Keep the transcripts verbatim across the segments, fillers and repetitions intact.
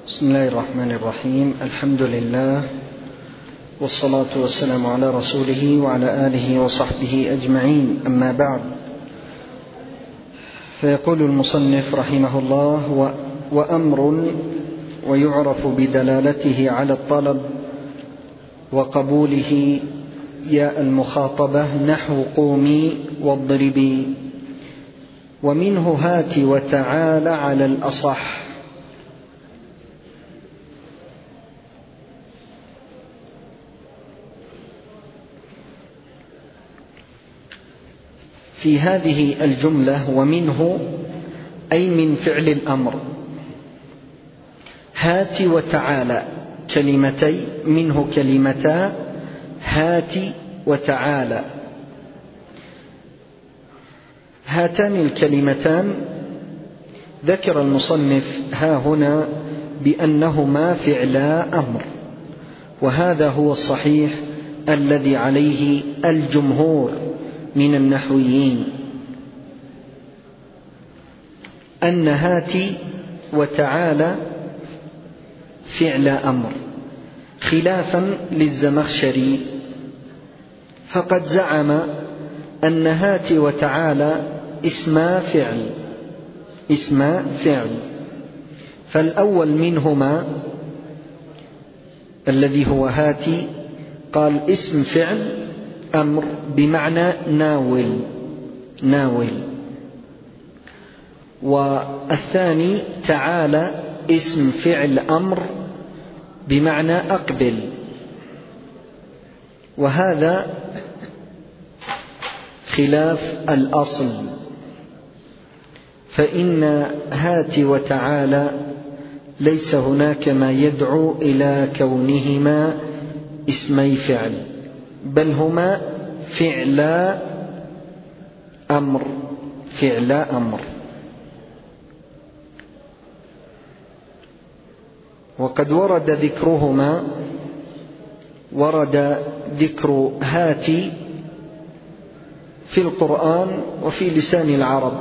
بسم الله الرحمن الرحيم. الحمد لله والصلاة والسلام على رسوله وعلى آله وصحبه أجمعين، أما بعد. فيقول المصنف رحمه الله: وأمر ويعرف بدلالته على الطلب وقبوله ياء المخاطبة، نحو قومي واضربي، ومنه هات وتعال على الأصح. في هذه الجملة ومنه أي من فعل الأمر، هات وتعالى كلمتي، منه كلمتا هات وتعالى. هاتان الكلمتان ذكر المصنف ها هنا بأنهما فعلا أمر، وهذا هو الصحيح الذي عليه الجمهور من النحويين، أن هات وتعالى فعل أمر، خلافا للزمخشري، فقد زعم أن هات وتعالى اسما فعل اسما فعل فالأول منهما الذي هو هاتي قال اسم فعل أمر بمعنى ناول ناول والثاني تعالى اسم فعل أمر بمعنى أقبل، وهذا خلاف الأصل، فإن هات وتعالى ليس هناك ما يدعو إلى كونهما اسمي فعل، بل هما فعلا أمر فعلا أمر. وقد ورد ذكرهما ورد ذكر هاتي في القرآن وفي لسان العرب،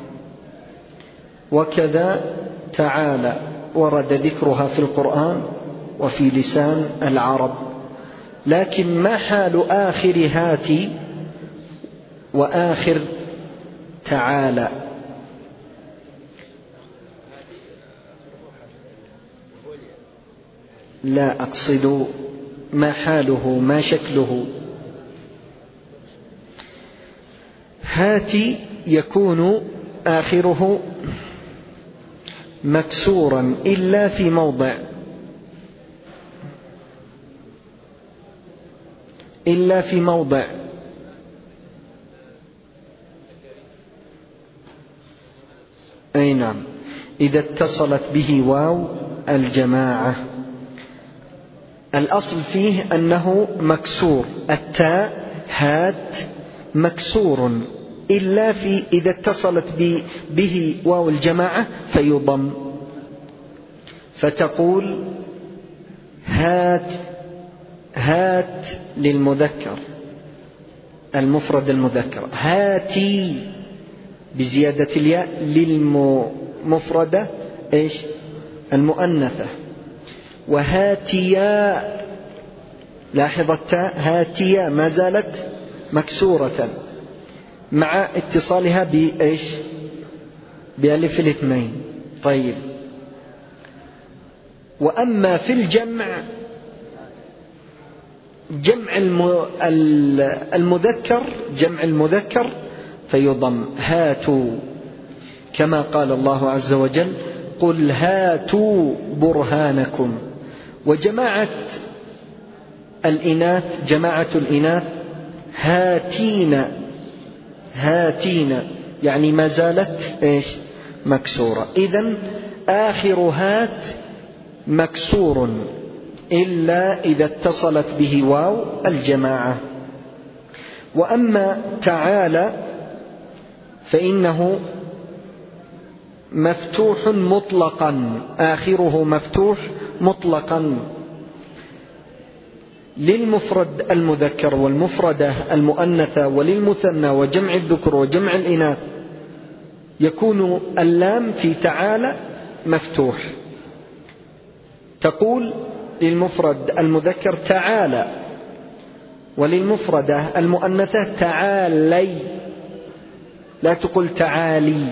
وكذا تعالى ورد ذكرها في القرآن وفي لسان العرب، لكن ما حال آخر هاتي وآخر تعالى؟ لا، أقصد ما حاله، ما شكله. هاتي يكون آخره مكسورا إلا في موضع إلا في موضع أي نعم، إذا اتصلت به واو الجماعة. الأصل فيه أنه مكسور، التاء هات مكسور، إلا في إذا اتصلت به واو الجماعة فيضم، فتقول هات هات للمذكر المفرد المذكر، هاتي بزيادة الياء للمفردة إيش المؤنثة، وهاتيا، لاحظ التاء هاتيا ما زالت مكسورة مع اتصالها بإيش بألف الاثنين. طيب، وأما في الجمع، جمع المذكر جمع المذكر فيضم هاتوا، كما قال الله عز وجل: قل هاتوا برهانكم. وجماعة الإناث جماعة الإناث هاتين هاتين يعني ما زالت إيش مكسورة. إذن آخر هات مكسور إلا إذا اتصلت به واو الجماعة. وأما تعالى فإنه مفتوح مطلقا، آخره مفتوح مطلقا للمفرد المذكر والمفردة المؤنثة وللمثنى وجمع الذكر وجمع الإناث، يكون اللام في تعالى مفتوح، تقول للمفرد المذكر تعالى، وللمفردة المؤنثة تعالي، لا تقل تعالي،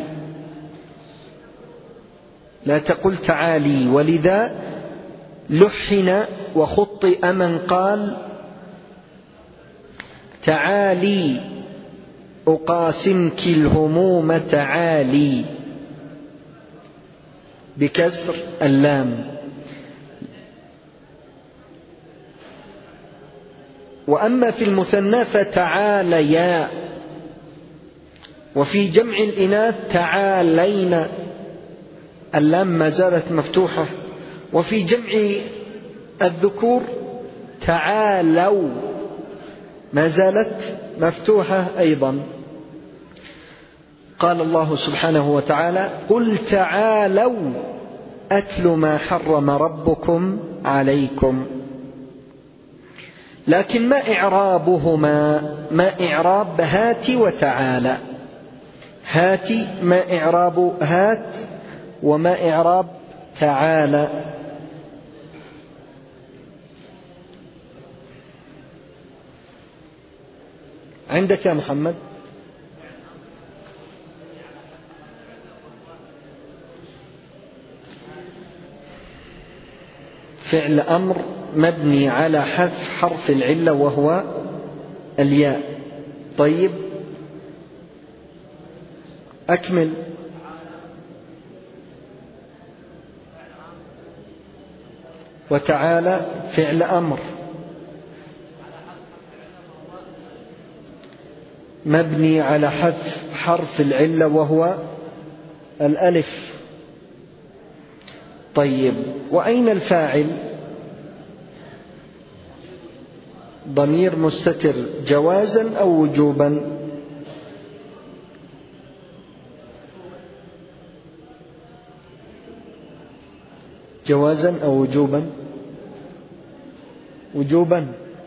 لا تقل تعالي. ولذا لحن وخطئ من قال تعالي أقاسمك الهموم تعالي بكسر اللام. وأما في المثنى فتعاليا، وفي جمع الإناث تعالين، اللام ما زالت مفتوحة. وفي جمع الذكور تعالوا، ما زالت مفتوحة أيضا. قال الله سبحانه وتعالى قل تعالوا أتل ما حرم ربكم عليكم. لكن ما إعرابهما؟ ما إعراب هات وتعالى؟ هات ما إعراب هات، وما إعراب تعالى؟ عندك يا محمد؟ فعل أمر مبني على حذف حرف العلة وهو الياء. طيب أكمل. وتعالى فعل أمر مبني على حذف حرف العلة وهو الألف. طيب وأين الفاعل؟ ضمير مستتر جوازا أو وجوبا؟ جوازا أو وجوبا؟ وجوبا.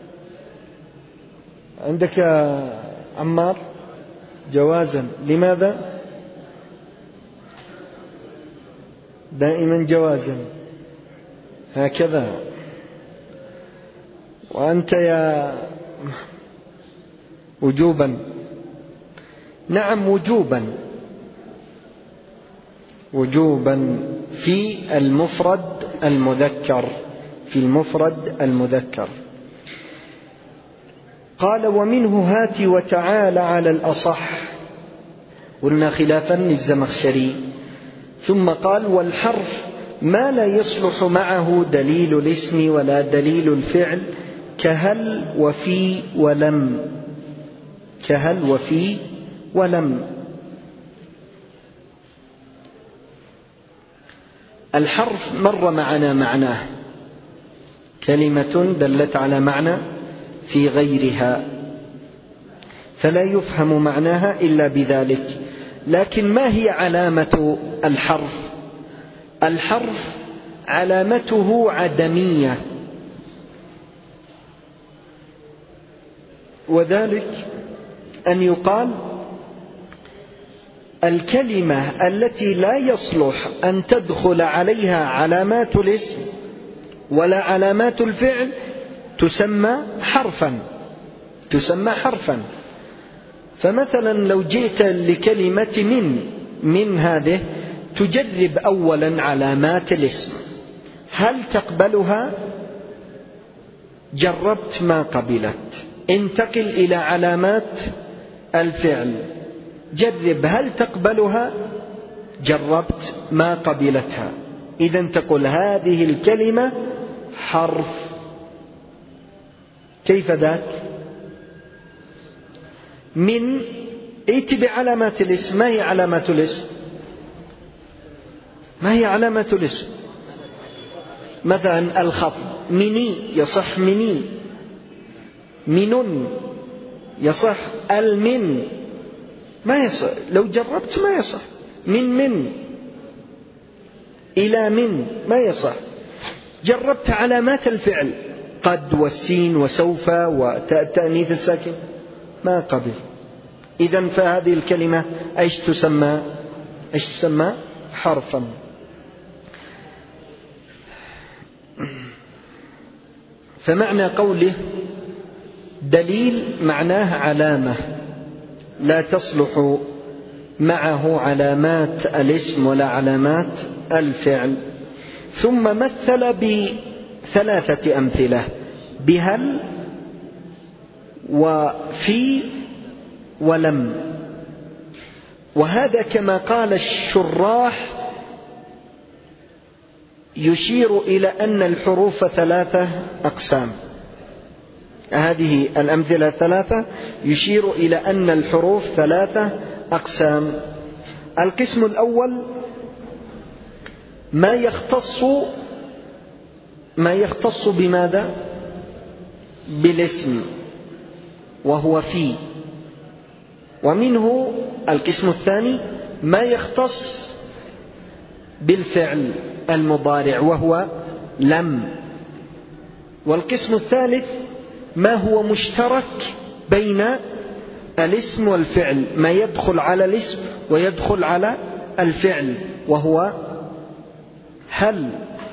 عندك يا عمار؟ جوازا. لماذا؟ دائما جوازا هكذا. وأنت يا وجوبا؟ نعم وجوبا، وجوبا في المفرد المذكر، في المفرد المذكر. قال ومنه هات وتعالى على الأصح، قلنا خلافا للزمخشري. ثم قال والحرف ما لا يصلح معه دليل الاسم ولا دليل الفعل كهل وفي ولم، كهل وفي ولم. الحرف مر معنا معناه، كلمة دلت على معنى في غيرها، فلا يفهم معناها إلا بذلك. لكن ما هي علامة الحرف؟ الحرف علامته عدمية، وذلك أن يقال الكلمة التي لا يصلح أن تدخل عليها علامات الاسم ولا علامات الفعل تسمى حرفا، تسمى حرفا. فمثلا لو جئت لكلمة من، من هذه تجرب أولا علامات الاسم، هل تقبلها؟ جربت ما قبلت. انتقل إلى علامات الفعل، جرب هل تقبلها؟ جربت ما قبلتها. إذن تقول هذه الكلمة حرف. كيف ذاك؟ من ائت بعلامات الاسم. ما هي علامات الاسم؟ ما هي علامة الاسم؟ مثلا الخفض، مني يصح مني، من يصح، المن ما يصح، لو جربت ما يصح. من من إلى من ما يصح. جربت علامات الفعل قد والسين وسوف والتأنيث الساكن ما قبل. إذن فهذه الكلمة ايش تسمى؟ ايش تسمى؟ حرفا. فمعنى قوله دليل معناه علامة لا تصلح معه علامات الاسم ولا علامات الفعل. ثم مثل بثلاثة أمثلة: بهل وفي ولم. وهذا كما قال الشراح يشير إلى أن الحروف ثلاثة أقسام. هذه الأمثلة الثلاثة يشير إلى أن الحروف ثلاثة أقسام. القسم الأول ما يختص ما يختص بماذا؟ بالاسم، وهو في. ومنه القسم الثاني ما يختص بالفعل المضارع، وهو لم. والقسم الثالث ما هو مشترك بين الاسم والفعل، ما يدخل على الاسم ويدخل على الفعل، وهو هل.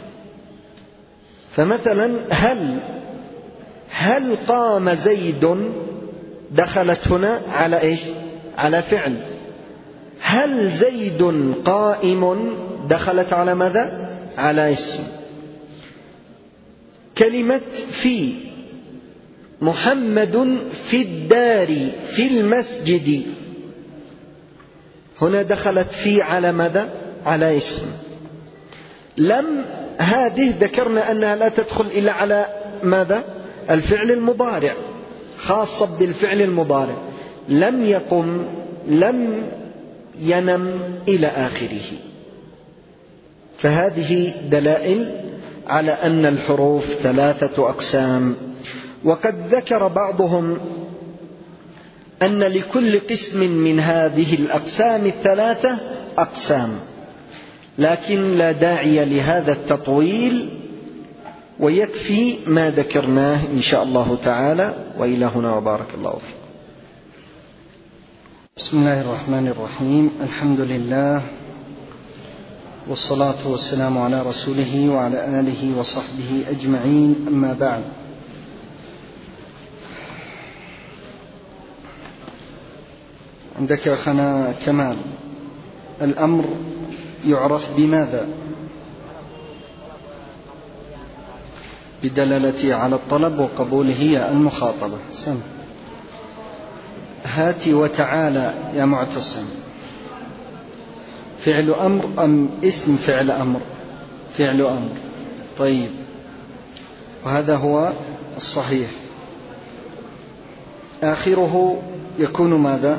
فمثلا هل هل قام زيد دخلت هنا على إيش؟ على فعل. هل زيد قائم دخلت على ماذا؟ على اسم. كلمة في محمد في الدار في المسجد، هنا دخلت في على ماذا؟ على اسم. لم هذه ذكرنا أنها لا تدخل إلا على ماذا؟ الفعل المضارع، خاصة بالفعل المضارع. لم يقم، لم ينم، إلى آخره. فهذه دلائل على أن الحروف ثلاثة أقسام. وقد ذكر بعضهم أن لكل قسم من هذه الأقسام الثلاثة أقسام، لكن لا داعي لهذا التطويل، ويكفي ما ذكرناه إن شاء الله تعالى. وإلى هنا وبارك الله فيكم. بسم الله الرحمن الرحيم. الحمد لله والصلاة والسلام على رسوله وعلى آله وصحبه أجمعين. أما بعد، عندك أخنا كمال، الأمر يعرف بماذا؟ بدلالته على الطلب وقبوله يا المخاطبة. سم هاتي وتعالى يا معتصم، فعل أمر أم اسم فعل أمر؟ فعل أمر. طيب، وهذا هو الصحيح. آخره يكون ماذا؟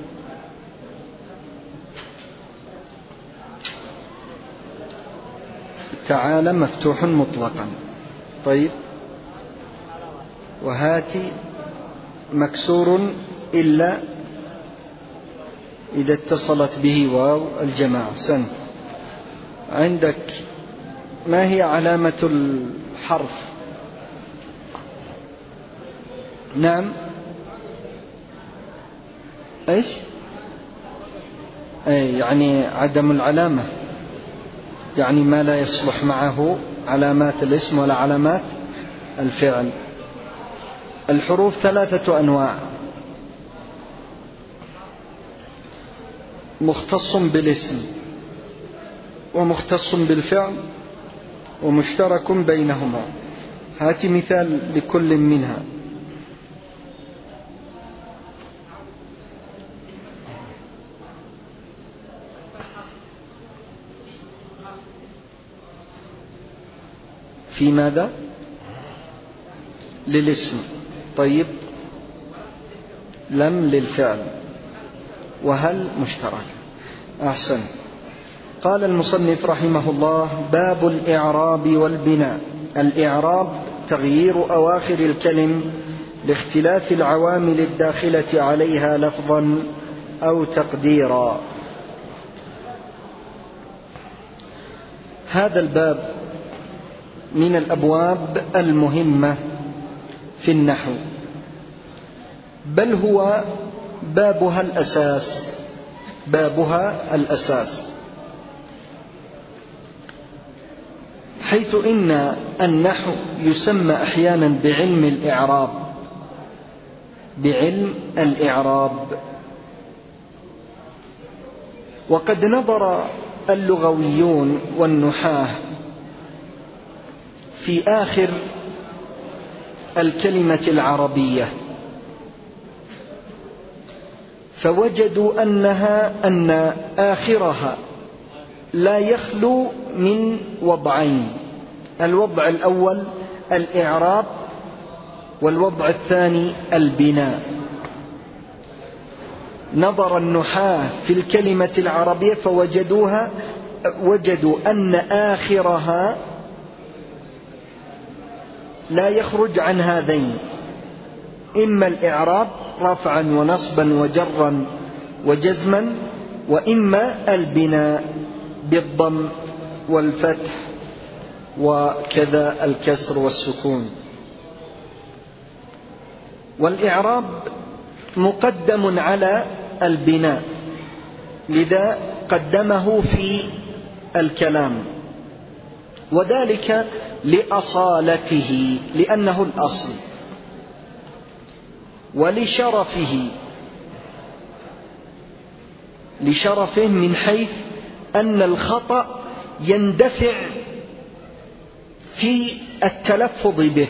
تعالى مفتوح مطلقا. طيب، وهاتي مكسور إلا إذا اتصلت به واو الجماعة. سن عندك ما هي علامة الحرف؟ نعم، ايش؟ اي يعني عدم العلامة، يعني ما لا يصلح معه علامات الاسم ولا علامات الفعل. الحروف ثلاثة أنواع: مختص بالاسم، ومختص بالفعل، ومشترك بينهما. هات مثال لكل منها. في ماذا؟ للاسم. طيب، لم للفعل، وهل مشترك. أحسن. قال المصنف رحمه الله: باب الإعراب والبناء. الإعراب تغيير أواخر الكلم لاختلاف العوامل الداخلة عليها لفظا أو تقديرا. هذا الباب من الأبواب المهمة في النحو، بل هو بابها الأساس بابها الأساس حيث إن النحو يسمى أحيانا بعلم الإعراب بعلم الإعراب وقد نظر اللغويون والنحاة في آخر الكلمة العربية فوجدوا أنها أن آخرها لا يخلو من وضعين: الوضع الأول الإعراب، والوضع الثاني البناء. نظر النحاة في الكلمة العربية فوجدوها وجدوا أن آخرها لا يخرج عن هذين: إما الإعراب رفعا ونصبا وجرا وجزما، وإما البناء بالضم والفتح وكذا الكسر والسكون. والإعراب مقدم على البناء، لذا قدمه في الكلام، وذلك لأصالته لأنه الأصل، ولشرفه لشرفه من حيث أن الخطأ يندفع في التلفظ به،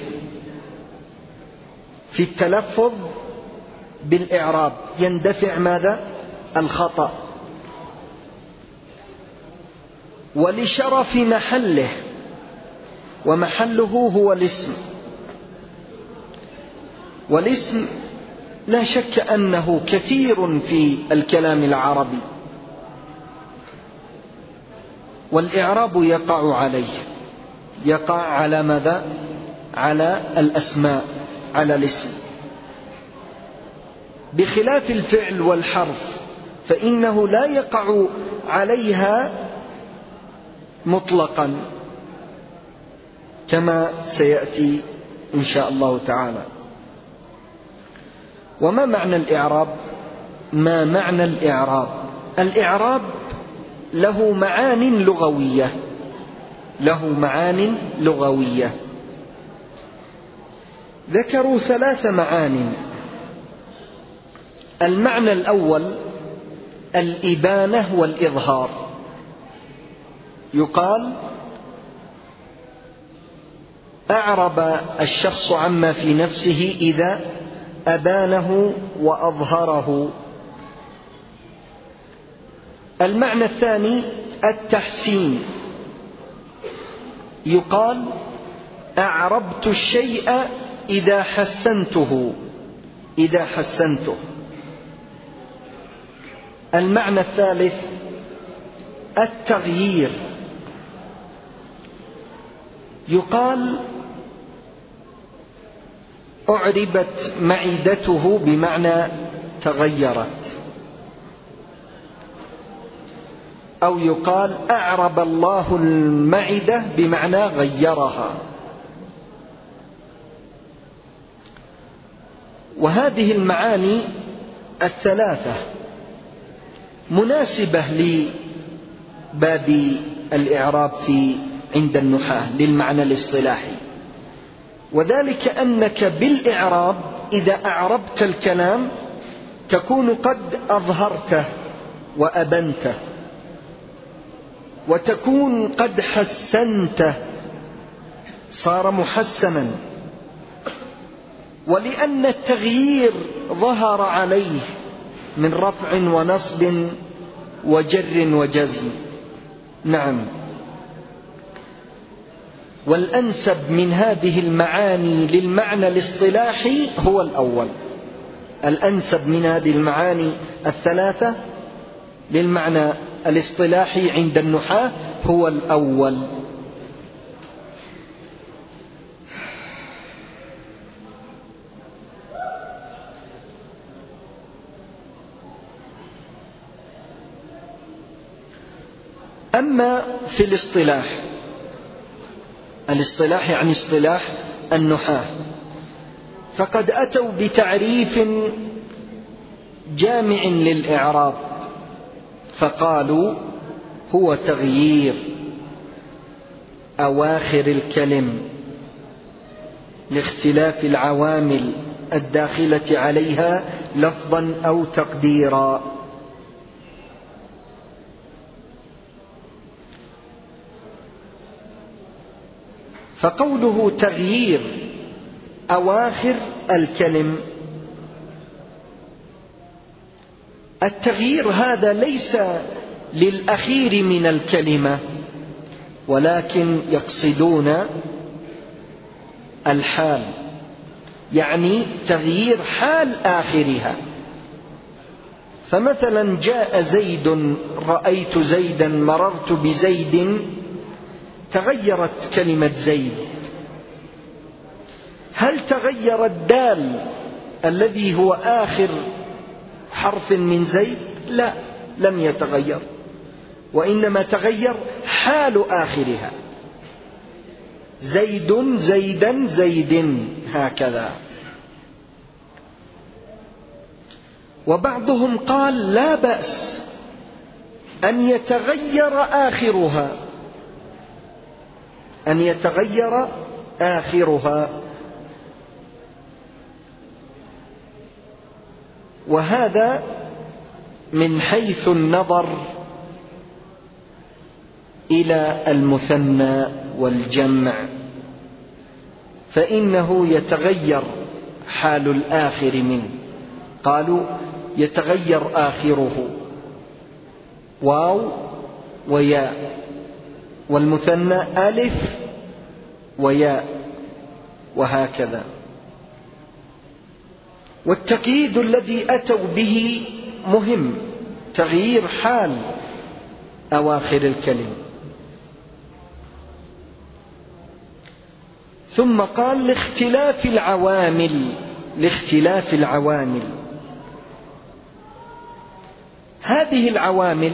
في التلفظ بالإعراب يندفع ماذا؟ الخطأ. ولشرف محله، ومحله هو الاسم، والاسم لا شك أنه كثير في الكلام العربي، والإعراب يقع عليه، يقع على ماذا؟ على الأسماء، على الاسم، بخلاف الفعل والحرف فإنه لا يقع عليها مطلقا كما سيأتي إن شاء الله تعالى. وما معنى الإعراب؟ ما معنى الإعراب؟ الإعراب له معان لغوية، له معان لغوية. ذكروا ثلاث معان. المعنى الأول الإبانة والإظهار. يقال أعرب الشخص عما في نفسه إذا أبانه وأظهره. المعنى الثاني التحسين. يقال أعربت الشيء إذا حسنته، إذا حسنته. المعنى الثالث التغيير. يقال أعربت معدته بمعنى تغيرت، أو يقال أعرب الله المعدة بمعنى غيرها. وهذه المعاني الثلاثة مناسبة لباب الإعراب في عند النحاة للمعنى الاصطلاحي، وذلك أنك بالإعراب إذا أعربت الكلام تكون قد أظهرته وأبنته، وتكون قد حسنته، صار محسنا. ولأن التغيير ظهر عليه من رفع ونصب وجر وجزم. نعم. والأنسب من هذه المعاني للمعنى الاصطلاحي هو الأول. الأنسب من هذه المعاني الثلاثة للمعنى الاصطلاحي عند النحاة هو الأول. أما في الاصطلاح، الاصطلاح يعني اصطلاح النحاة، فقد أتوا بتعريف جامع للإعراب فقالوا هو تغيير أواخر الكلم لاختلاف العوامل الداخلة عليها لفظا أو تقديرا. فقوله تغيير أواخر الكلم، التغيير هذا ليس للأخير من الكلمة، ولكن يقصدون الحال، يعني تغيير حال آخرها. فمثلا جاء زيد، رأيت زيدا، مررت بزيد، تغيرت كلمة زيد. هل تغير الدال الذي هو آخر حرف من زيد؟ لا، لم يتغير، وإنما تغير حال آخرها، زيد زيدا زيد، هكذا. وبعضهم قال لا بأس أن يتغير آخرها، أن يتغير آخرها، وهذا من حيث النظر إلى المثنى والجمع، فإنه يتغير حال الآخر منه. قالوا يتغير آخره واو وياء، والمثنى ألف وياء، وهكذا. والتقييد الذي أتوا به مهم، تغيير حال أواخر الكلمة. ثم قال لاختلاف العوامل، لاختلاف العوامل. هذه العوامل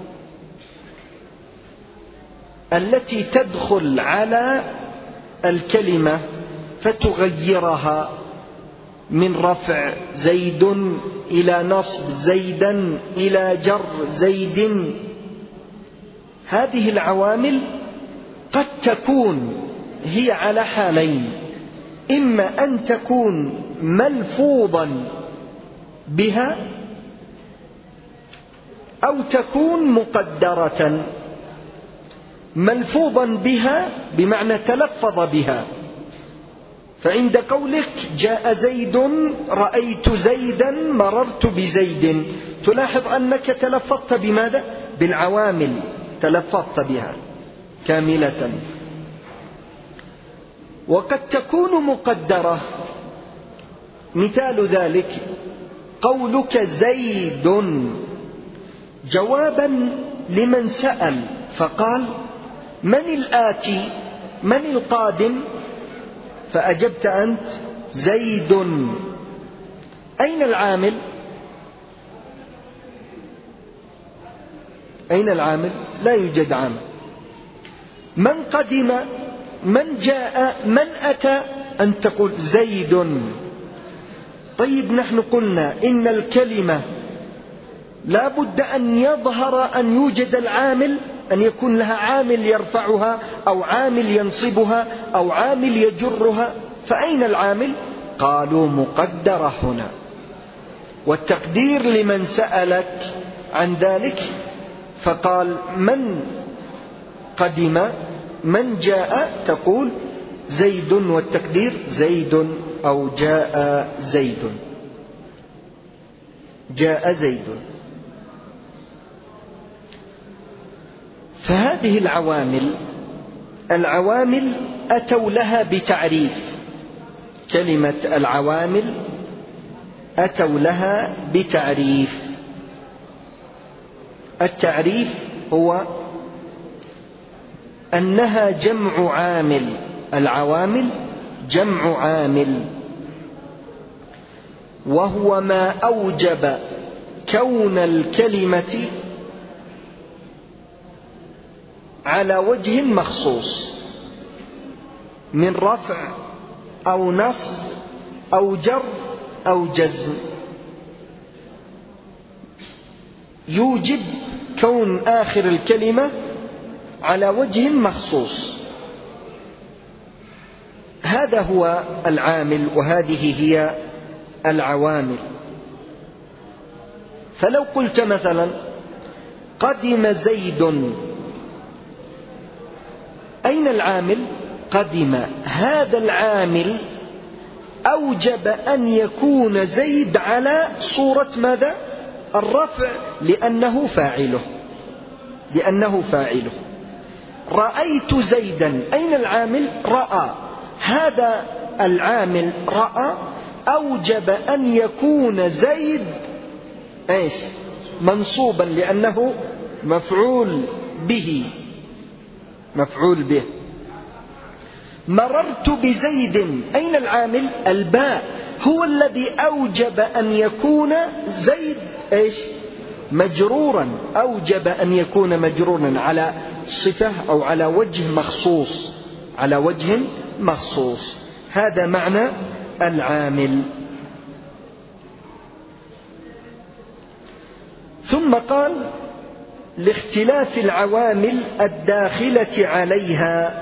التي تدخل على الكلمة فتغيرها، من رفع زيد إلى نصب زيدا إلى جر زيد، هذه العوامل قد تكون هي على حالين: إما أن تكون ملفوظا بها، أو تكون مقدرة. ملفوظا بها بمعنى تلفظ بها، فعند قولك جاء زيد، رأيت زيدا، مررت بزيد، تلاحظ أنك تلفظت بماذا؟ بالعوامل، تلفظت بها كاملة. وقد تكون مقدرة، مثال ذلك قولك زيد جوابا لمن سأل فقال من الآتي، من القادم؟ فأجبت أنت زيد. أين العامل؟ أين العامل؟ لا يوجد عامل. من قدم، من جاء، من أتى؟ أن تقول زيد. طيب نحن قلنا إن الكلمة لا بد أن يظهر أن يوجد العامل، أن يكون لها عامل يرفعها أو عامل ينصبها أو عامل يجرها. فأين العامل؟ قالوا مقدرة هنا. والتقدير لمن سألك عن ذلك فقال من قدم، من جاء، تقول زيد، والتقدير زيد أو جاء زيد، جاء زيد. فهذه العوامل العوامل أتوا لها بتعريف. كلمة العوامل أتوا لها بتعريف. التعريف هو أنها جمع عامل، العوامل جمع عامل، وهو ما أوجب كون الكلمة على وجه مخصوص، من رفع أو نصب أو جر أو جزم، يوجب كون آخر الكلمة على وجه مخصوص. هذا هو العامل وهذه هي العوامل. فلو قلت مثلا قدم زيد، أين العامل؟ قدم. هذا العامل أوجب أن يكون زيد على صورة ماذا؟ الرفع، لأنه فاعله لأنه فاعله. رأيت زيدا، أين العامل؟ رأى. هذا العامل رأى أوجب أن يكون زيد إيش؟ منصوبا، لأنه مفعول به مفعول به. مررت بزيد، أين العامل؟ الباء. هو الذي أوجب أن يكون زيد إيش؟ مجرورا، أوجب أن يكون مجرورا على صفة أو على وجه مخصوص على وجه مخصوص. هذا معنى العامل. ثم قال لاختلاف العوامل الداخلة عليها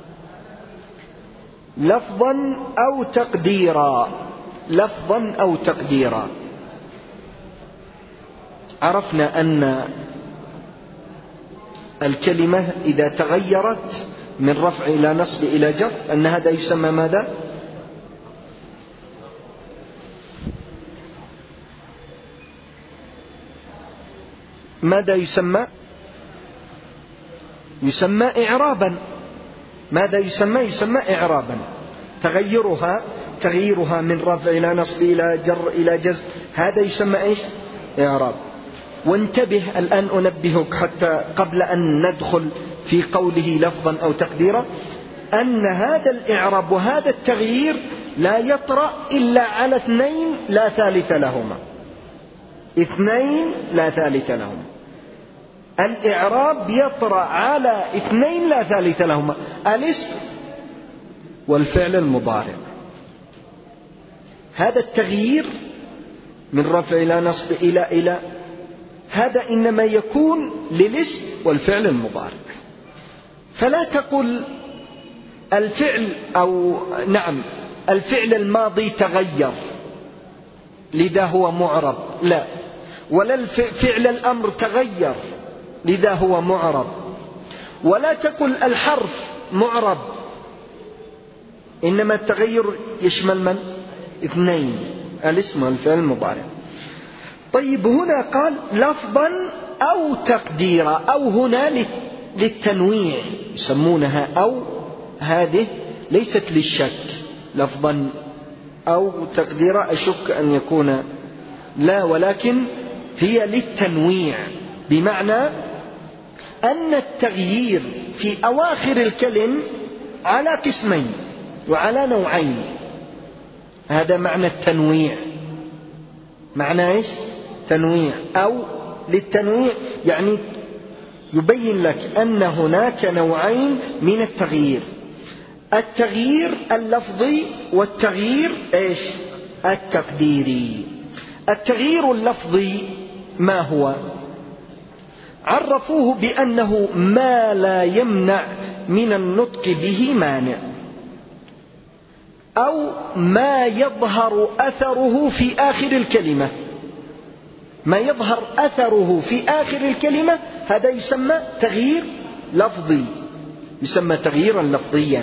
لفظا أو تقديرا. لفظا أو تقديرا. عرفنا أن الكلمة إذا تغيرت من رفع إلى نصب إلى جر أن هذا يسمى ماذا؟ ماذا يسمى؟ يسمى إعرابا. ماذا يسمى؟ يسمى إعرابا. تغيرها تغييرها من رفع إلى نصب إلى جر إلى جزم، هذا يسمى إيش؟ إعراب. وانتبه الآن أنبهك حتى قبل أن ندخل في قوله لفظا أو تقديرا، أن هذا الإعراب وهذا التغيير لا يطرأ إلا على اثنين لا ثالث لهما. اثنين لا ثالث لهما. الإعراب يطرأ على اثنين لا ثالث لهما، الاسم والفعل المضارع. هذا التغيير من رفع إلى نصب إلى إلى هذا إنما يكون للاسم والفعل المضارع. فلا تقل الفعل أو نعم الفعل الماضي تغير لذا هو معرب، لا. ولا فعل الأمر تغير لذا هو معرب. ولا تقل الحرف معرب، إنما التغير يشمل من؟ اثنين، الاسم والفعل المضارع. طيب هنا قال لفظا أو تقديرا، أو هنا للتنويع يسمونها، أو هذه ليست للشك. لفظا أو تقديرا أشك أن يكون لا، ولكن هي للتنويع، بمعنى أن التغيير في أواخر الكلم على قسمين وعلى نوعين. هذا معنى التنويع. معنى إيش؟ تنويع. أو للتنويع يعني يبين لك أن هناك نوعين من التغيير: التغيير اللفظي والتغيير إيش؟ التقديري. التغيير اللفظي ما هو؟ عرفوه بأنه ما لا يمنع من النطق به مانع، أو ما يظهر أثره في آخر الكلمة. ما يظهر أثره في آخر الكلمة هذا يسمى تغيير لفظي، يسمى تغييرا لفظيا.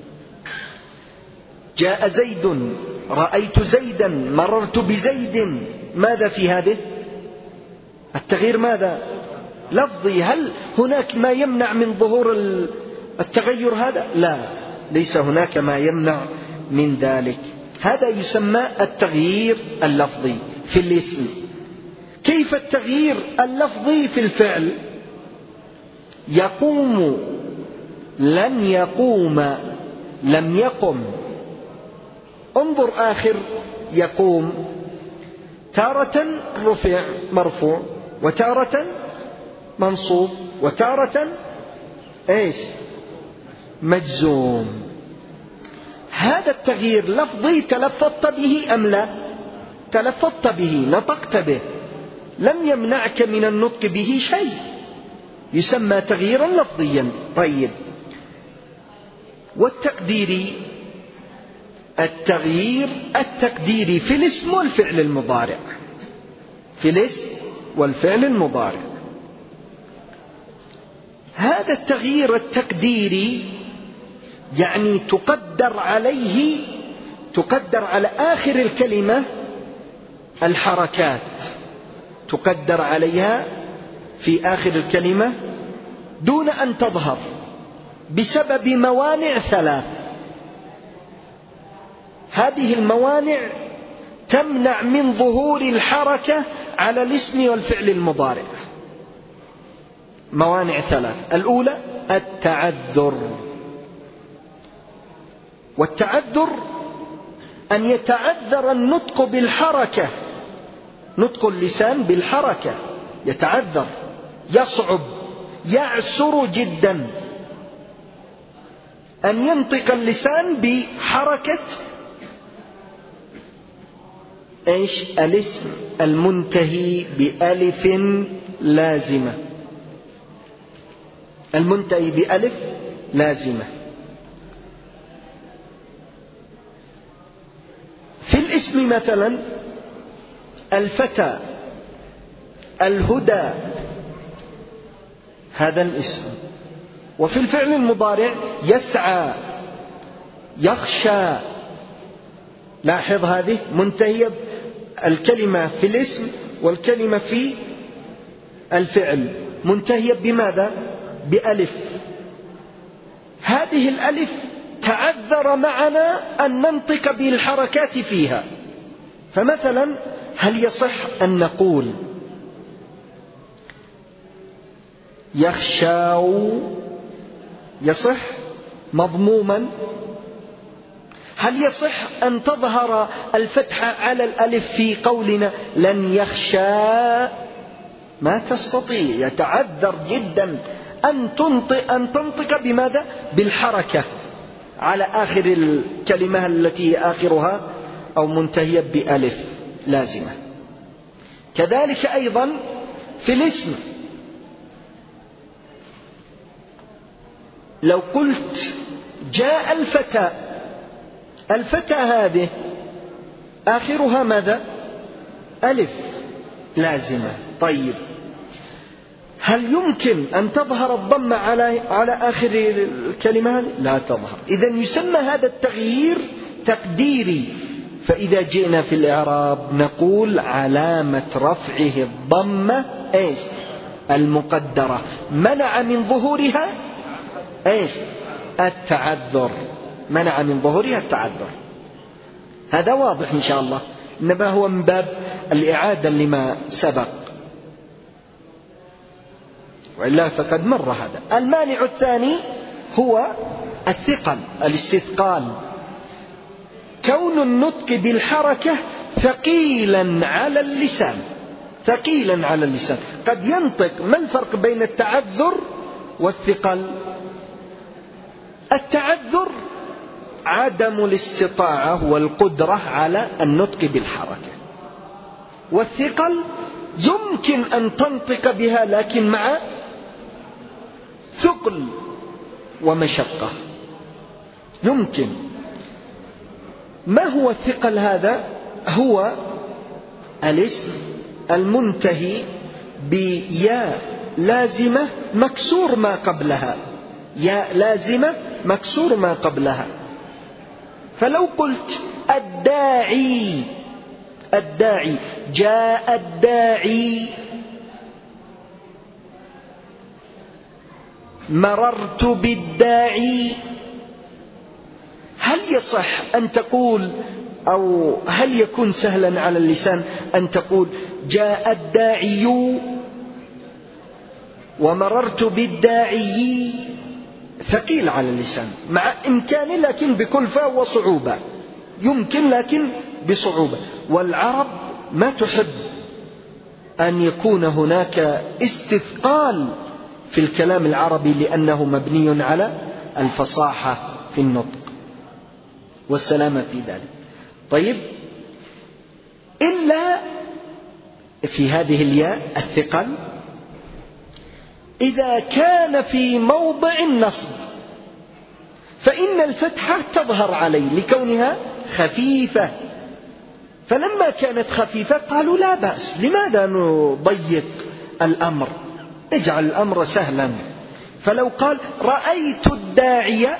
جاء زيد، رأيت زيدا، مررت بزيد. ماذا في هذه؟ التغيير ماذا؟ لفظي. هل هناك ما يمنع من ظهور التغير هذا؟ لا، ليس هناك ما يمنع من ذلك. هذا يسمى التغيير اللفظي في الاسم. كيف التغيير اللفظي في الفعل؟ يقوم، لن يقوم، لم يقم. انظر آخر يقوم، تارة رفع مرفوع، وتارة منصوب، وتارة ايش؟ مجزوم. هذا التغيير لفظي تلفظت به أم لا؟ تلفظت به، نطقت به، لم يمنعك من النطق به شيء، يسمى تغييرا لفظيا. طيب، والتقديري التغيير التقديري في الاسم والفعل المضارع، في الاسم والفعل المضارع. هذا التغيير التقديري يعني تقدر عليه، تقدر على آخر الكلمة الحركات، تقدر عليها في آخر الكلمة دون أن تظهر بسبب موانع ثلاث. هذه الموانع تمنع من ظهور الحركة على الاسم والفعل المضارع. موانع ثلاث. الأولى التعذر، والتعذر أن يتعذر النطق بالحركة، نطق اللسان بالحركة يتعذر، يصعب، يعسر جدا أن ينطق اللسان بحركة إيش؟ الاسم المنتهي بألف لازمة، المنتهي بألف لازمة. في الاسم مثلا الفتى، الهدى، هذا الاسم. وفي الفعل المضارع يسعى، يخشى. لاحظ هذه منتهية الكلمة في الاسم والكلمة في الفعل منتهية بماذا؟ بألف. هذه الألف تعذر معنا أن ننطق بالحركات فيها. فمثلا هل يصح أن نقول يخشاو؟ يصح مضموما. هل يصح أن تظهر الفتحة على الألف في قولنا لن يخشى؟ ما تستطيع، يتعذر جدا أن تنطق, أن تنطق بماذا؟ بالحركة على آخر الكلمة التي آخرها أو منتهية بألف لازمة. كذلك أيضا في الاسم، لو قلت جاء الفتى، الفتى هذه آخرها ماذا؟ ألف لازمة. طيب هل يمكن أن تظهر الضمة على على آخر الكلمة؟ لا تظهر. إذن يسمى هذا التغيير تقديري. فإذا جئنا في الإعراب نقول علامة رفعه الضمة إيش؟ المقدرة، منع من ظهورها إيش؟ التعذر، منع من ظهورها التعذر. هذا واضح إن شاء الله، إنما هو من باب الإعادة لما سبق، وإلا فقد مر هذا. المانع الثاني هو الثقل، الاستثقال، كون النطق بالحركة ثقيلا على اللسان، ثقيلا على اللسان. قد ينطق. ما الفرق بين التعذر والثقل؟ التعذر عدم الاستطاعة والقدرة على النطق بالحركة، والثقل يمكن أن تنطق بها لكن مع ثقل ومشقة. يمكن. ما هو الثقل هذا؟ هو الاسم المنتهي بياء لازمة مكسور ما قبلها، ياء لازمة مكسور ما قبلها. فلو قلت الداعي، الداعي، جاء الداعي، مررت بالداعي، هل يصح أن تقول، أو هل يكون سهلا على اللسان أن تقول جاء الداعي ومررت بالداعي؟ ثقيل على اللسان مع إمكانه لكن بكلفة وصعوبة. يمكن لكن بصعوبة. والعرب ما تحب أن يكون هناك استثقال في الكلام العربي، لأنه مبني على الفصاحة في النطق والسلامة في ذلك. طيب، إلا في هذه الياء الثقل إذا كان في موضع النصب، فإن الفتحة تظهر عليه لكونها خفيفة. فلما كانت خفيفة قالوا لا بأس، لماذا نضيق الأمر، اجعل الأمر سهلا. فلو قال رأيت الداعية،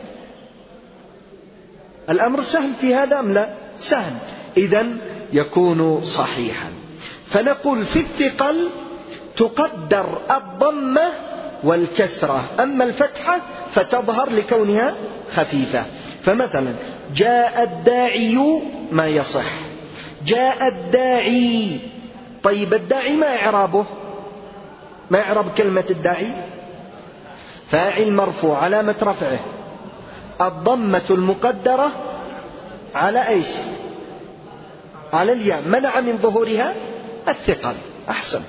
الأمر سهل في هذا أم لا؟ سهل، إذن يكون صحيحا. فنقول في الثقل تقدر الضمة والكسرة، أما الفتحة فتظهر لكونها خفيفة. فمثلا جاء الداعي ما يصح، جاء الداعي. طيب الداعي ما إعرابه؟ ما إعراب كلمة الداعي؟ فاعل مرفوع، علامة رفعه الضمة المقدرة على إيش؟ على الياء، منع من ظهورها الثقل. أحسنت.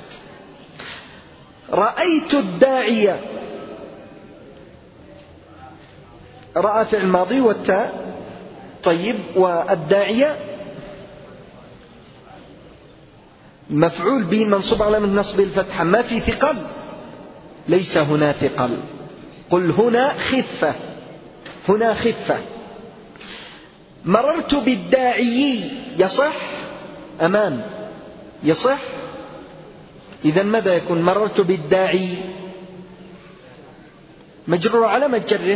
رأيت الداعية، رأى فعل ماضي والتاء. طيب والداعية مفعول به منصوب على من نصب الفتحة، ما في ثقل، ليس هنا ثقل. قل هنا خفة، هنا خفة. مررت بالداعي يصح أمان؟ يصح. إذن ماذا يكون؟ مررت بالداعي مجرور على مجره.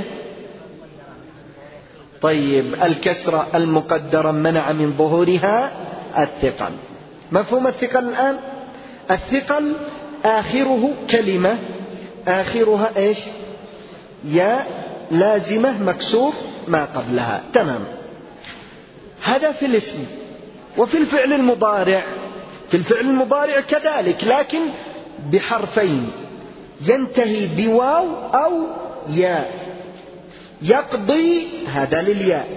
طيب الكسرة المقدرة منع من ظهورها الثقل. مفهوم الثقل الآن؟ الثقل آخره كلمة آخرها إيش؟ يا لازمة مكسور ما قبلها. تمام. هذا في الاسم. وفي الفعل المضارع، في الفعل المضارع كذلك، لكن بحرفين ينتهي بواو أو ياء. يقضي هذا للياء،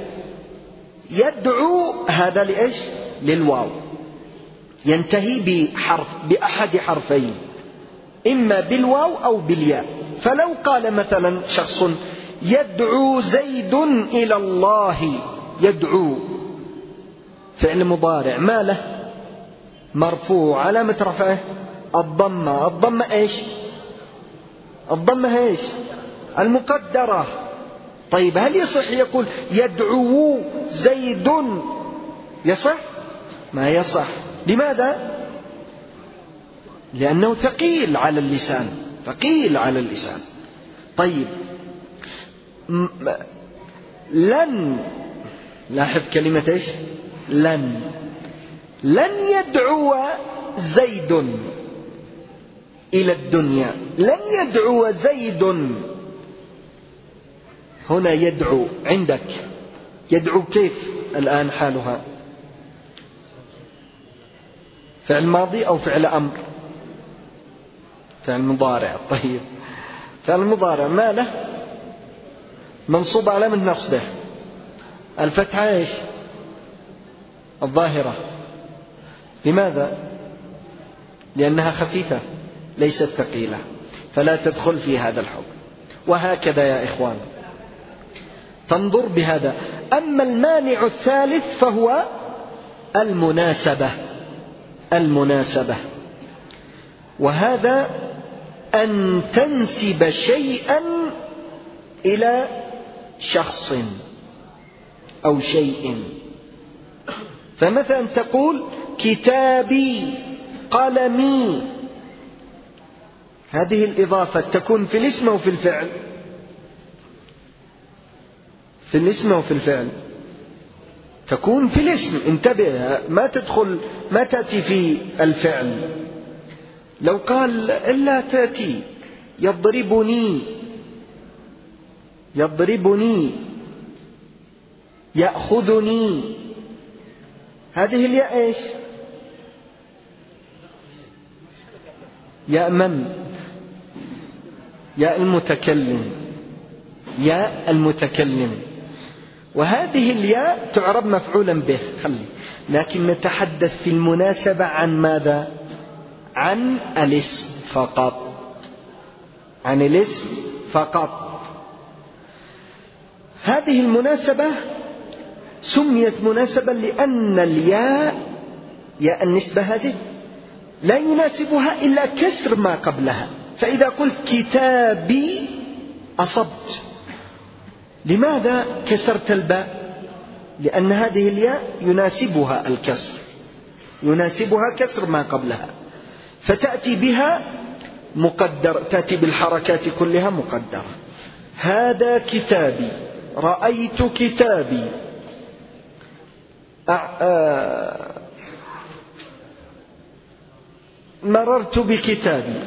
يدعو هذا لإيش؟ للواو. ينتهي بحرف، بأحد حرفين، إما بالواو أو بالياء. فلو قال مثلا شخص يدعو زيد إلى الله، يدعو فعل مضارع ما له؟ مرفوع، علامة رفعه الضمة. الضمة إيش؟ الضمة إيش؟ المقدرة. طيب هل يصح يقول يدعو زيد؟ يصح؟ ما يصح. لماذا؟ لأنه ثقيل على اللسان، ثقيل على اللسان. طيب لن، لاحظ كلمة إيش؟ لن. لن يدعو زيد إلى الدنيا، لن يدعو زيد. هنا يدعو عندك، يدعو كيف الآن حالها؟ فعل ماضي أو فعل أمر؟ فعل مضارع. طيب فعل مضارع ما له؟ منصوب على من نصبه الفتحة إيش؟ الظاهرة. لماذا؟ لأنها خفيفة ليست ثقيلة، فلا تدخل في هذا الحكم. وهكذا يا إخوان تنظر بهذا. أما المانع الثالث فهو المناسبة. المناسبة وهذا أن تنسب شيئا إلى شخص أو شيء. فمثلا تقول كتابي، قلمي. هذه الإضافة تكون في الاسم أو في الفعل؟ في الاسم أو في الفعل؟ تكون في الاسم. انتبه، ما تدخل، ما تأتي في الفعل. لو قال إلا تأتي يضربني، يضربني، يأخذني، هذه الياء إيش؟ ياء من؟ ياء المتكلم، ياء المتكلم. وهذه الياء تعرب مفعولا به، خلي. لكن نتحدث في المناسبة عن ماذا؟ عن الاسم فقط، عن الاسم فقط. هذه المناسبة سميت مناسبة لأن الياء، ياء النسبة هذه لا يناسبها إلا كسر ما قبلها. فإذا قلت كتابي أصبت. لماذا كسرت الباء؟ لأن هذه الياء يناسبها الكسر، يناسبها كسر ما قبلها، فتأتي بها مقدر، تأتي بالحركات كلها مقدرة. هذا كتابي، رأيت كتابي، أ... مررت بكتابي.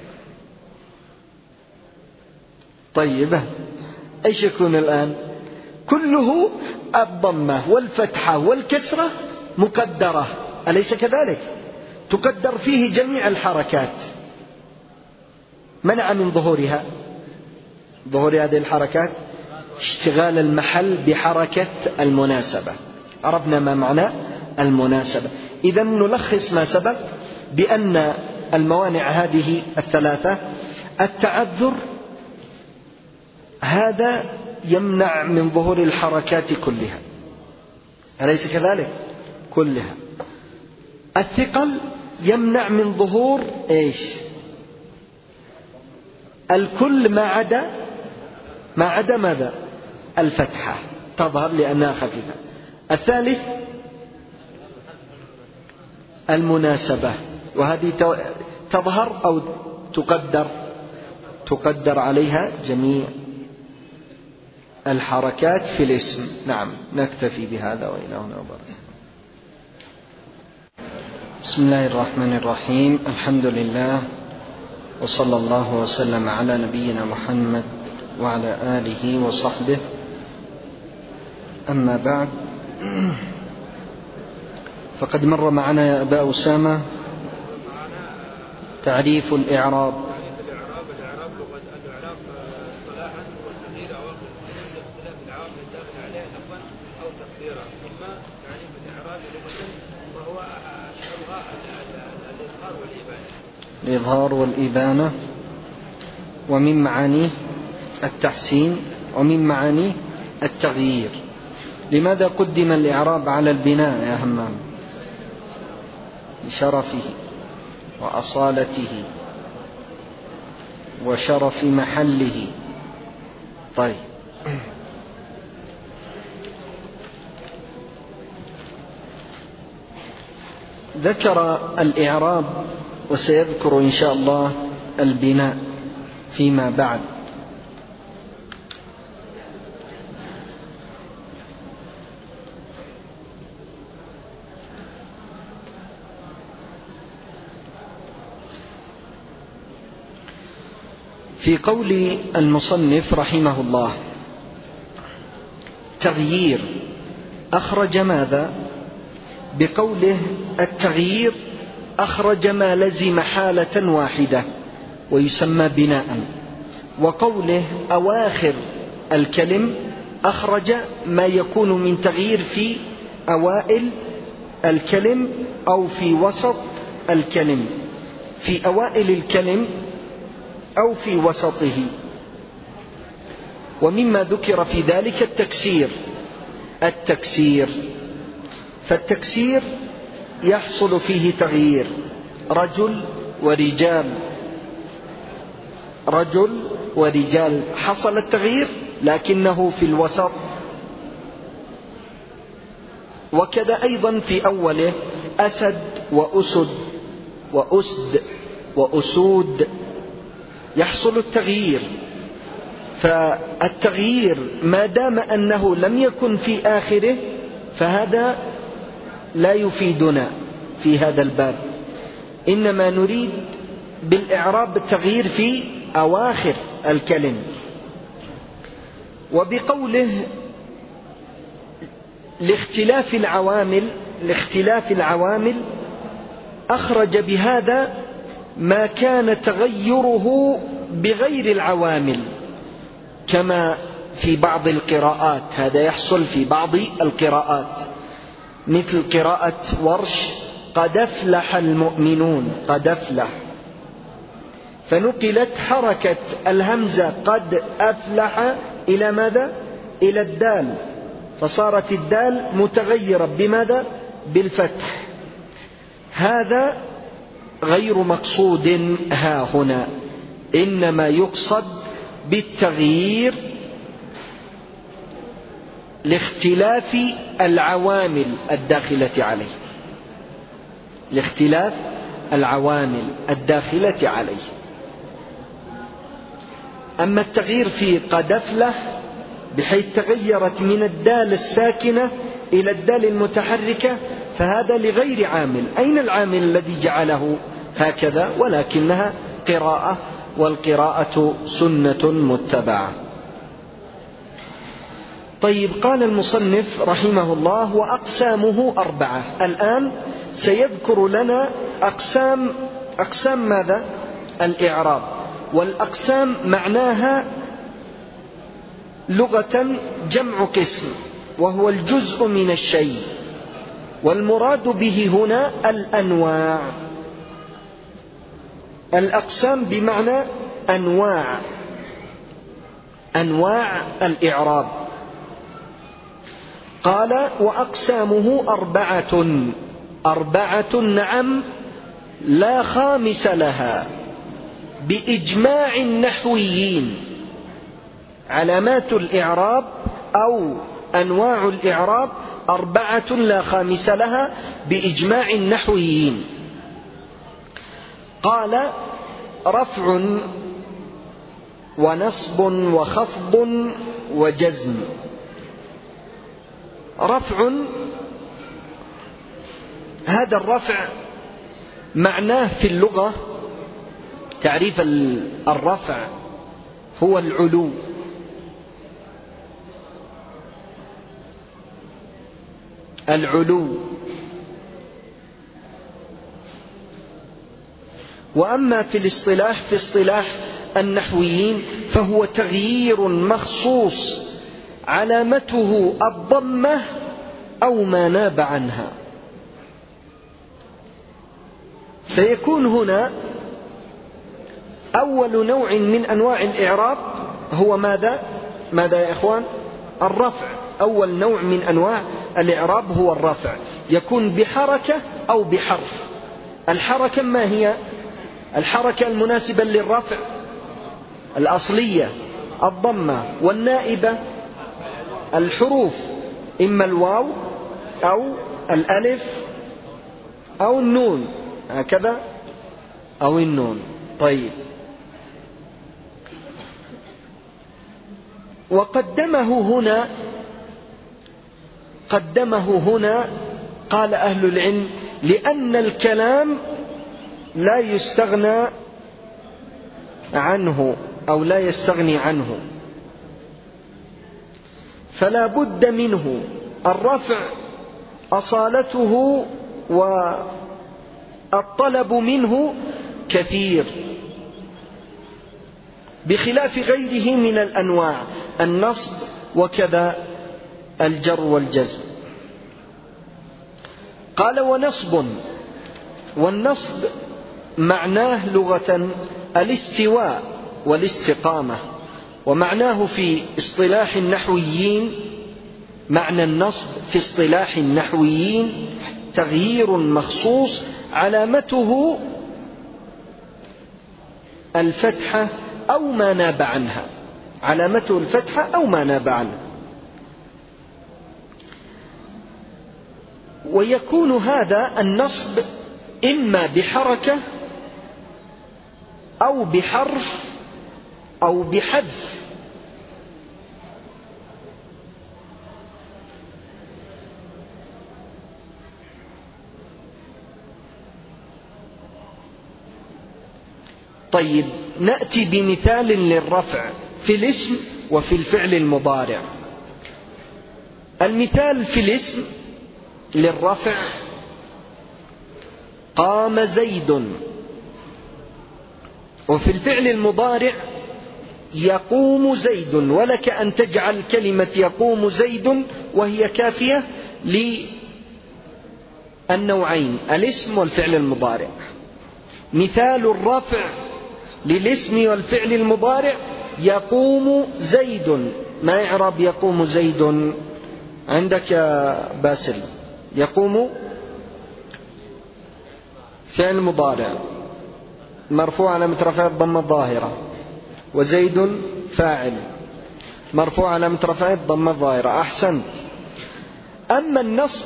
طيب ايش يكون الآن؟ كله الضمة والفتحة والكسرة مقدرة، أليس كذلك؟ تقدر فيه جميع الحركات، منع من ظهورها، ظهور هذه الحركات اشتغال المحل بحركة المناسبة. عرفنا ما معنى المناسبة. إذن نلخص ما سبق بأن الموانع هذه الثلاثة: التعذر، هذا يمنع من ظهور الحركات كلها، أليس كذلك؟ كلها. الثقل يمنع من ظهور إيش؟ الكل ما عدا ما عدا ماذا؟ الفتحة تظهر لأنها خفيفة. الثالث المناسبة، وهذه تظهر أو تقدر تقدر عليها جميع الحركات في الاسم. نعم، نكتفي بهذا وإلى هنا وبركاته. بسم الله الرحمن الرحيم. الحمد لله، وصلى الله وسلم على نبينا محمد وعلى آله وصحبه. أما بعد، فقد مر معنا يا أبا أسامة تعريف الإعراب. الإظهار والإبانة، ومن معانيه التحسين، ومن معانيه التغيير. لماذا قدم الإعراب على البناء يا همام؟ لشرفه وأصالته وشرف محله. طيب، ذكر الإعراب وسيذكر إن شاء الله البناء فيما بعد. في قول المصنف رحمه الله تغيير، أخرج ماذا؟ بقوله التغيير أخرج ما لزم حالة واحدة ويسمى بناء. وقوله أواخر الكلم أخرج ما يكون من تغيير في أوائل الكلم أو في وسط الكلم، في أوائل الكلم أو في وسطه. ومما ذكر في ذلك التكسير التكسير فالتكسير يحصل فيه تغيير، رجل ورجال، رجل ورجال حصل التغيير لكنه في الوسط. وكذا أيضا في أوله أسد وأسد وأسد وأسود يحصل التغيير. فالتغيير ما دام أنه لم يكن في آخره فهذا لا يفيدنا في هذا الباب، إنما نريد بالإعراب التغيير في أواخر الكلم. وبقوله لاختلاف العوامل، لاختلاف العوامل أخرج بهذا ما كان تغيره بغير العوامل، كما في بعض القراءات، هذا يحصل في بعض القراءات مثل قراءة ورش قد أفلح المؤمنون، قد أفلح، فنقلت حركة الهمزة قد أفلح إلى ماذا؟ إلى الدال، فصارت الدال متغيرة بماذا؟ بالفتح. هذا غير مقصود ها هنا، إنما يقصد بالتغيير لاختلاف العوامل الداخلة عليه، لاختلاف العوامل الداخلة عليه. أما التغيير في قد أفلح بحيث تغيرت من الدال الساكنة إلى الدال المتحركة فهذا لغير عامل. أين العامل الذي جعله هكذا؟ ولكنها قراءة، والقراءة سنة متبعة. طيب، قال المصنف رحمه الله: وأقسامه أربعة. الآن سيذكر لنا أقسام أقسام ماذا؟ الإعراب. والأقسام معناها لغة جمع قسم، وهو الجزء من الشيء، والمراد به هنا الأنواع. الأقسام بمعنى أنواع أنواع الإعراب. قال: وأقسامه أربعة. أربعة، نعم، لا خامس لها بإجماع النحويين. علامات الإعراب أو أنواع الإعراب أربعة لا خامس لها بإجماع النحويين. قال: رفع ونصب وخفض وجزم. رفع، هذا الرفع معناه في اللغة، تعريف الرفع هو العلو. العلو. وأما في الاصطلاح، في اصطلاح النحويين، فهو تغيير مخصوص علامته الضمة أو ما ناب عنها. فيكون هنا أول نوع من أنواع الإعراب هو ماذا؟ ماذا يا إخوان؟ الرفع. أول نوع من أنواع الإعراب هو الرفع، يكون بحركة أو بحرف. الحركة ما هي؟ الحركة المناسبة للرفع الأصلية الضمة، والنائبة الحروف، إما الواو أو الألف أو النون، هكذا، أو النون. طيب، وقدمه هنا قدمه هنا قال أهل العلم: لأن الكلام لا يستغنى عنه أو لا يستغني عنه، فلا بد منه. الرفع أصالته والطلب منه كثير، بخلاف غيره من الأنواع، النصب وكذا الجر والجزم. قال: ونصب. والنصب معناه لغة الاستواء والاستقامة، ومعناه في اصطلاح النحويين، معنى النصب في اصطلاح النحويين تغيير مخصوص علامته الفتحة أو ما ناب عنها. علامته الفتحة أو ما ناب عنها. ويكون هذا النصب إما بحركة أو بحرف أو بحذف. طيب، نأتي بمثال للرفع في الاسم وفي الفعل المضارع. المثال في الاسم للرفع: قام زيد. وفي الفعل المضارع: يقوم زيد. ولك أن تجعل كلمة يقوم زيد وهي كافية للنوعين، الاسم والفعل المضارع. مثال الرفع للاسم والفعل المضارع: يقوم زيد. ما إعراب يقوم زيد عندك يا باسل؟ يقوم فعل مضارع مرفوع علامة رفعه الضمة الظاهرة، وزيد فاعل. مرفوع علامة رفعه الضمة الظاهرة. أحسنت. أما النصب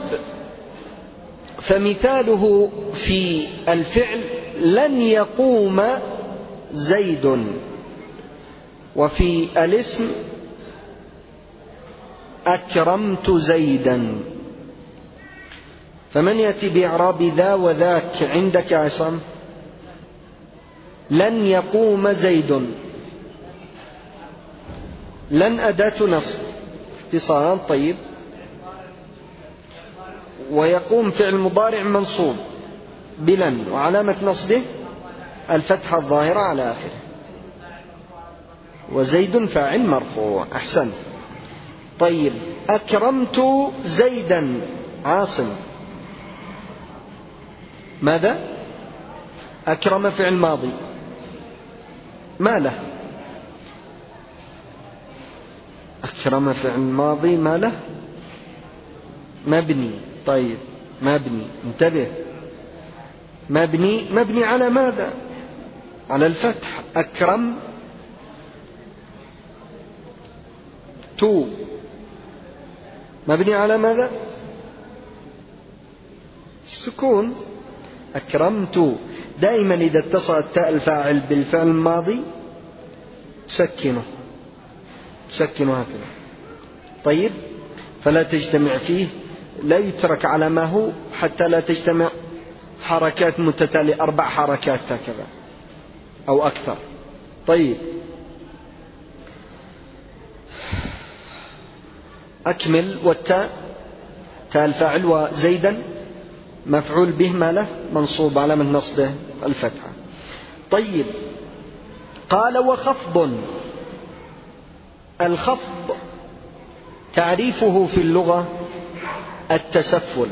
فمثاله في الفعل لن يقوم زيد، وفي الاسم أكرمت زيدا. فمن يأتي بإعراب ذا وذاك عندك عصام؟ لن يقوم زيد، لن أداة نصب اختصارا. طيب، ويقوم فعل مضارع منصوب بلن وعلامة نصبه الفتحة الظاهرة على آخره، وزيد فاعل مرفوع. أحسن. طيب، أكرمت زيدا عاصم، ماذا؟ أكرم فعل ماضي، ما له؟ أكرم فعل ماضي ما له؟ مبني. طيب، مبني، انتبه، مبني مبني على ماذا؟ على الفتح. أكرم تو مبني على ماذا؟ السكون. أكرمت. دائما إذا اتصلت تاء الفاعل بالفعل الماضي سكنه، سكنه هكذا. طيب، فلا تجتمع فيه، لا يترك على ما هو حتى لا تجتمع حركات متتالية، أربع حركات هكذا أو أكثر. طيب، أكمل. والتاء تاء الفاعل، وزيدا مفعول به ما له؟ منصوب علامة نصبه الفتحة. طيب، قال وخفض. الخفض تعريفه في اللغة التسفل،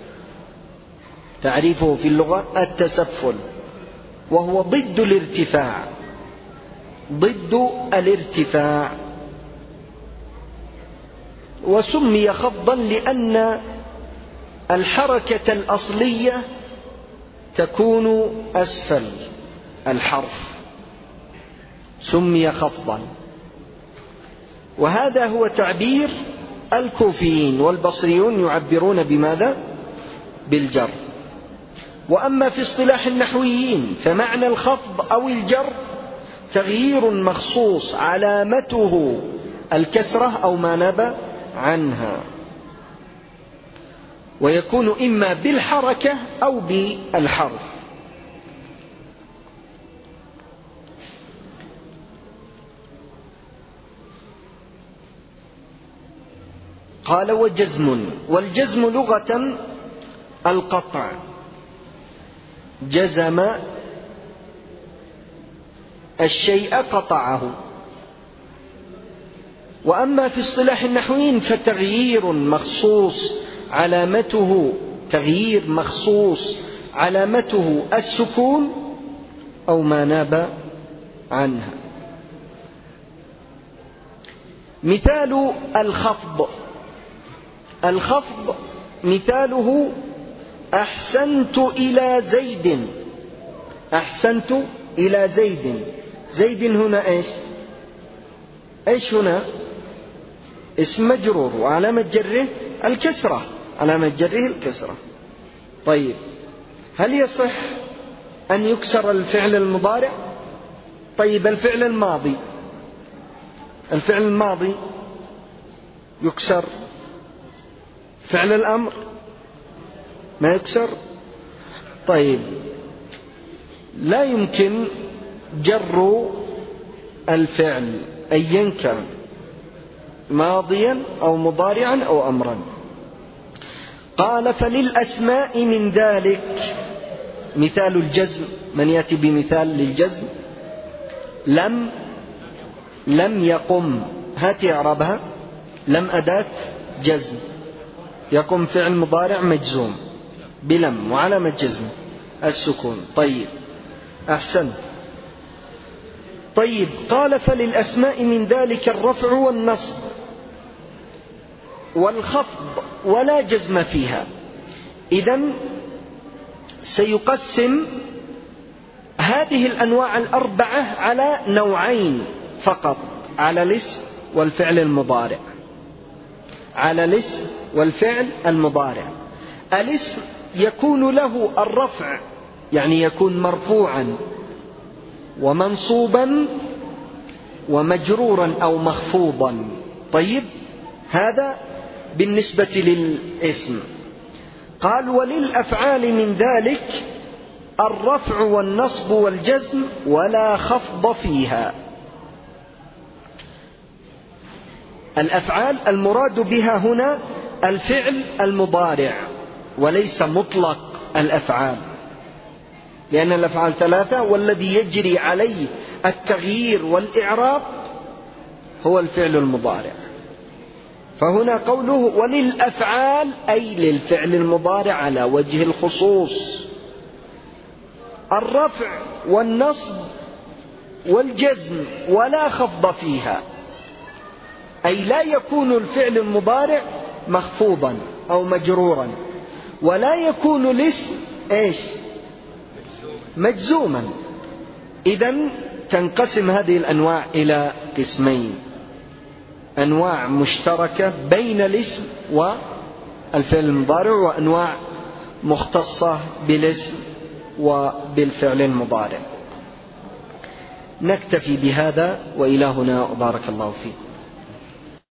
تعريفه في اللغة التسفل، وهو ضد الارتفاع، ضد الارتفاع. وسمي خفضا لأن الحركة الأصلية تكون أسفل الحرف، سمي خفضا. وهذا هو تعبير الكوفيين، والبصريون يعبرون بماذا؟ بالجر. وأما في اصطلاح النحويين فمعنى الخفض أو الجر تغيير مخصوص علامته الكسرة أو ما ناب عنها، ويكون إما بالحركة أو بالحرف. قال وجزم. والجزم لغة القطع، جزم الشيء قطعه. وأما في اصطلاح النحويين فتغيير مخصوص علامته، تغيير مخصوص علامته السكون أو ما ناب عنها. مثال الخفض. الخفض مثاله أحسنت إلى زيد، أحسنت إلى زيد. زيد هنا إيش؟ إيش هنا؟ اسم مجرور، وعلامة جره الكسرة، علامة جره الكسرة. طيب، هل يصح أن يكسر الفعل المضارع؟ طيب، الفعل الماضي، الفعل الماضي يكسر. فعل الأمر ما يكسر. طيب، لا يمكن جر الفعل أيا كان، ماضيا أو مضارعا أو أمرا. قال فللأسماء من ذلك مثال الجزم. من يأتي بمثال للجزم؟ لم، لم يقم. هات إعرابها. لم أداة جزم، يقوم فعل مضارع مجزوم بلم وعلامة جزم السكون. طيب، أحسن. طيب، قال فللأسماء من ذلك الرفع والنصب والخفض ولا جزم فيها. إذن سيقسم هذه الأنواع الأربعة على نوعين فقط، على الاسم والفعل المضارع، على الاسم والفعل المضارع. الاسم يكون له الرفع، يعني يكون مرفوعا ومنصوبا ومجرورا أو مخفوضا. طيب، هذا بالنسبة للاسم. قال وللأفعال من ذلك الرفع والنصب والجزم ولا خفض فيها. الأفعال المراد بها هنا الفعل المضارع وليس مطلق الأفعال، لأن الأفعال ثلاثة، والذي يجري عليه التغيير والإعراب هو الفعل المضارع. فهنا قوله وللأفعال أي للفعل المضارع على وجه الخصوص الرفع والنصب والجزم ولا خفض فيها، أي لا يكون الفعل المضارع مخفوضا أو مجرورا، ولا يكون الاسم إيش؟ مجزوما. إذن تنقسم هذه الأنواع إلى قسمين: أنواع مشتركة بين الاسم والفعل المضارع، وأنواع مختصة بالاسم وبالفعل المضارع. نكتفي بهذا، وإلى هنا، وبارك الله فيكم.